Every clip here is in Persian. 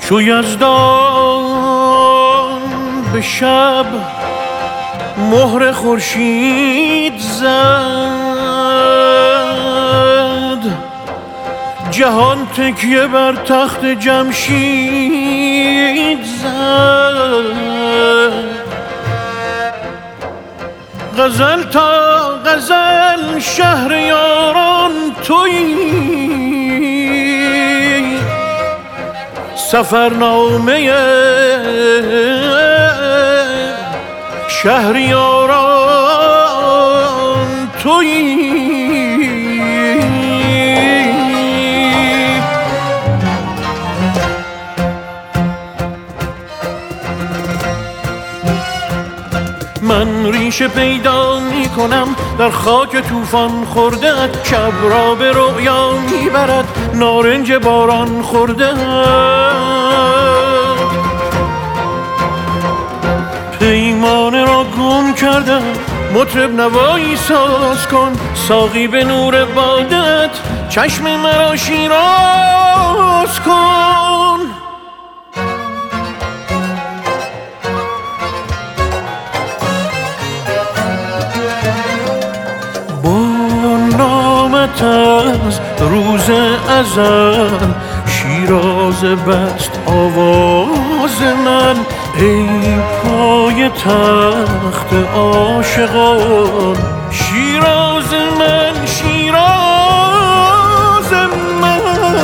چو یزدان به شب مهر خورشید زد، جهان تکیه بر تخت جمشید زد. غزل تا غزل شهریاران تویی، سفرنامه شهریاران تویی. من ریشه پیدا می کنم در خاک طوفان خورده، شب را به رؤیا می برد نارنج باران خورده. پیمانه را گم کردم، مطرب نوایی ساز کن، ساقی به نور بادت چشم مرا شیراز کن. از روز ازل شیراز بست آواز من، ای پای تخت عاشقان شیراز من، شیراز من.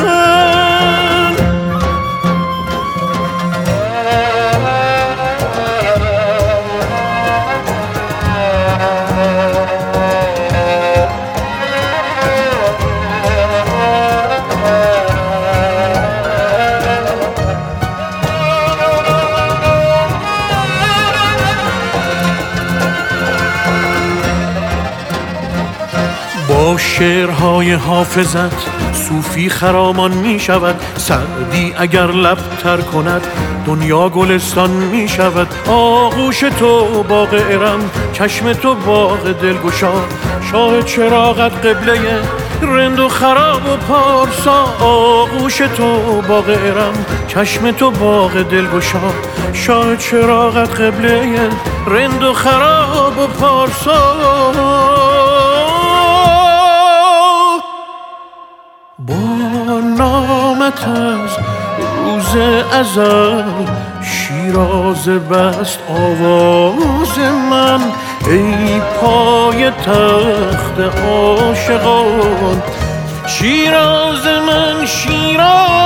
با شعرهای حافظت صوفی خرامان می شود، سعدی اگر لب تر کند دنیا گلستان می شود. آغوش تو باغ ارم، چشم تو باغ دلگشا، شاه چراغت قبله رند و خراب و پارسا. آغوش تو باغ ارم، چشم تو باغ دلگشا، شاه چراغت قبله رند و خراب و پارسا. با نامت از روز ازل شیراز بست آواز من، ای پای تخت عاشقان شیراز من، شیراز